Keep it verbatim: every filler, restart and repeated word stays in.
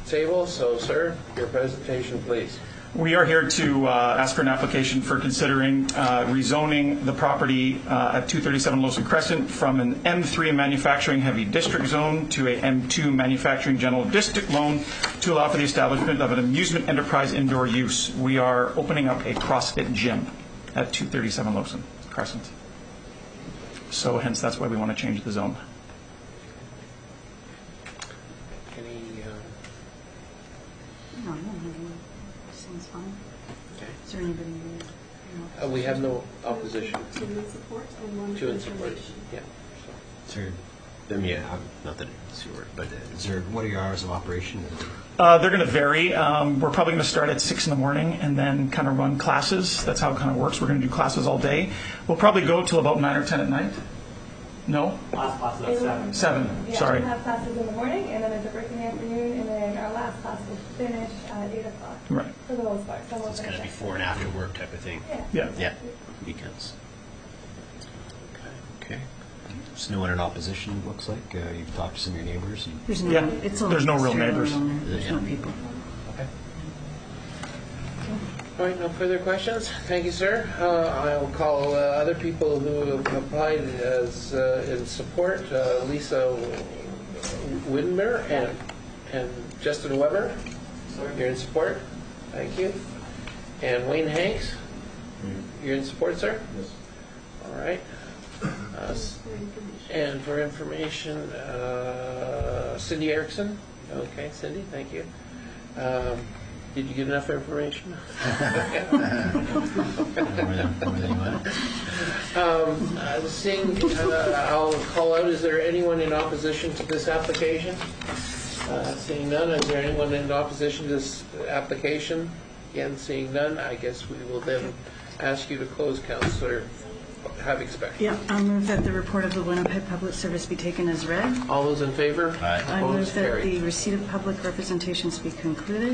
table. So, sir, your presentation, please. We are here to uh, ask for an application for considering uh, rezoning the property uh, at two thirty-seven Lowson Crescent from an M three manufacturing heavy district zone to a M two manufacturing general district zone to allow for the establishment of an amusement enterprise indoor use. We are opening up a CrossFit gym at two thirty-seven Lowson Crescent. So hence that's why we want to change the zone. Any, uh, No, no, no. Sounds fine. okay. Is there anybody? You know, Uh, we have no opposition. Two in support and one Two in support. information. Yeah. Is there, I mean, yeah, I'm- not that it's your word, but uh, is there, what are your hours of operation? Uh, they're going to vary. Um, we're probably going to start at six in the morning and then kind of run classes. That's how it kind of works. We're going to do classes all day. We'll probably go till about nine or ten at night. No? Last class is at seven. Seven. Yeah, Sorry. we'll have classes in the morning, and then there's a break in the afternoon, and then our last class will finish at eight o'clock. Right. For the most part. So we'll It's kind finish of at before and after work type of thing. Yeah. Yeah. Yeah, weekends. Okay. There's no one in opposition, it looks like. Uh, You've talked to some of your neighbors. and- There's no. Yeah, It's all there's no real straight neighbors. along there. There's Yeah. no people. Okay. All right, no further questions. Thank you, sir. Uh, I'll call uh, other people who have applied as uh, in support. Uh, Lisa Widmer and and Justin Weber. You're in support. Thank you. And Wayne Hanks. You're in support, sir. Yes. All right. Uh, s- and for information, uh, Cindy Erickson. Okay, Cindy, thank you. Um, did you get enough information? More than- more than you want. Um, uh, seeing, uh, I'll call out, is there anyone in opposition to this application? Uh, seeing none, is there anyone in opposition to this application? Again, seeing none, I guess we will then ask you to close, Councillor Having Spector. Yeah, I move that the report of the Winnipeg Public Service be taken as read. All those in favor? Aye. I Opposed? move that Carried. the receipt of public representations be concluded.